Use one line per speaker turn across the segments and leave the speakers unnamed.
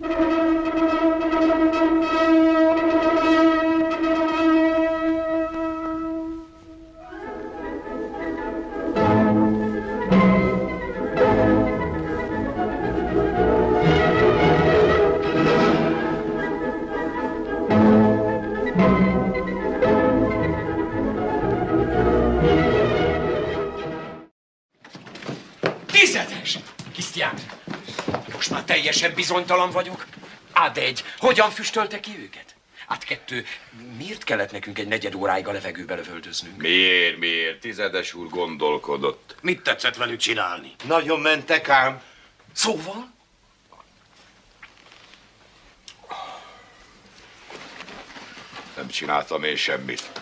Teljesen bizonytalan vagyok. Ad1, hogyan füstölte ki őket? Ad2, miért kellett nekünk egy negyed óráig a levegőbe lövöldöznünk?
Miért? Tizedes úr gondolkodott.
Mit tetszett velük csinálni?
Nagyon mentek ám.
Szóval?
Nem csináltam én semmit.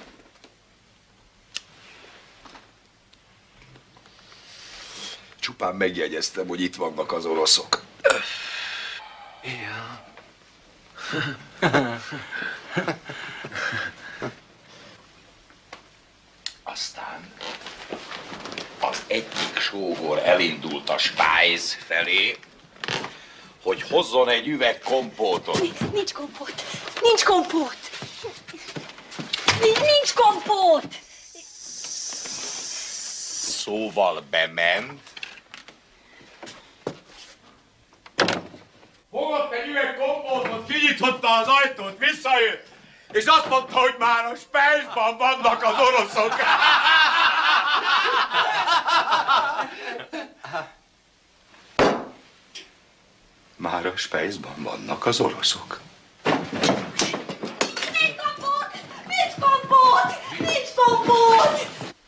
Csupán megjegyeztem, hogy itt vannak az oroszok.
Ja.
Aztán az egyik sógor elindult a Spájz felé, hogy hozzon egy üveg kompótot.
Nincs kompót! Nincs kompót! Nincs kompót!
Szóval bement.
Fogott egy üveg kompótot, kinyitotta az ajtót, visszajött, és azt mondta, hogy már a Spájzban vannak az oroszok.
Már a Spájzban vannak az oroszok.
Nincs kompót! Nincs kompót! Nincs kompót!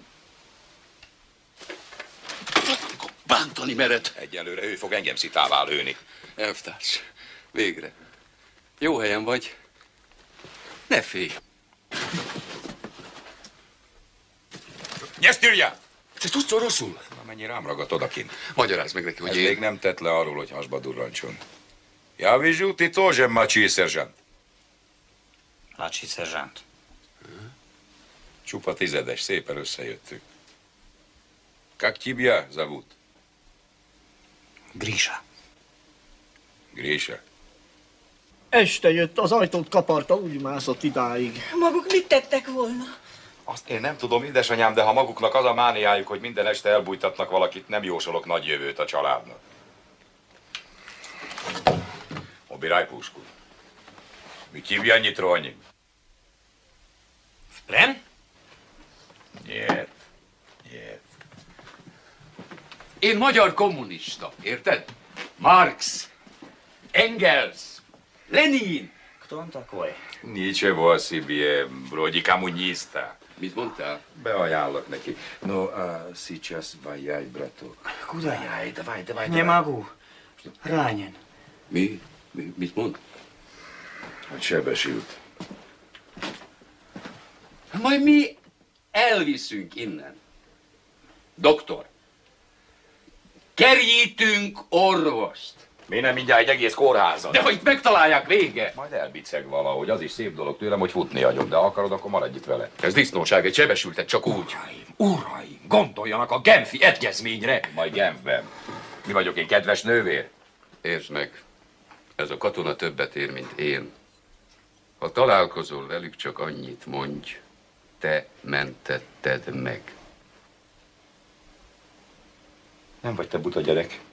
Bántani mered. Egyelőre ő fog engem szitává lőni.
Elvtárs, végre. Jó helyen vagy. Ne félj.
Nyesztirja!
Te tudsz oroszul?
Na, mennyi rám ragadt odakint.
Magyarázd meg neki, hogy
Ez
én...
még nem tett le arról, hogy hasba durrancson. Ja vizsú, ti тоже mladší szerzsant.
Mladší szerzsant.
Csupa tizedes, szépen összejöttünk. Как тебя зовут?
Grisha.
Grisha?
Este jött, az ajtót kaparta, úgy mászott idáig.
Maguk mit tettek volna?
Azt én nem tudom, édesanyám, de ha maguknak az a mániájuk, hogy minden este elbújtatnak valakit, nem jósolok nagy jövőt a családnak. Obiraj pušku. Mi тебя не тронем.
V plen?
Нет.
Én magyar kommunista, érted? Marx, Engels, Lenin.
Кто он такой?
Nичего себе, вроде коммуниста.
Mit mondtál?
Beajánlok neki. No, сейчас ваяй, браток.
Куда?
Ваяй, давай.
Не могу. Ранен.
Mit mond?
Hogy sebesült.
Majd mi elviszünk innen. Doktor. Kerítünk orvost.
Mi nem mindjárt egy egész kórházat?
De ha itt megtalálják, vége.
Majd elbiceg valahogy, az is szép dolog tőlem, hogy futni hagyom, de ha akarod, akkor maradj itt vele.
Ez disznóság, egy sebesültet csak úgy.
Uraim, gondoljanak a Genfi egyezményre.
Majd Genfben. Mi vagyok én, kedves nővér?
Értsd meg, ez a katona többet ér, mint én. Ha találkozol velük, csak annyit mondj, te mentetted meg.
Nem vagy te buta gyerek.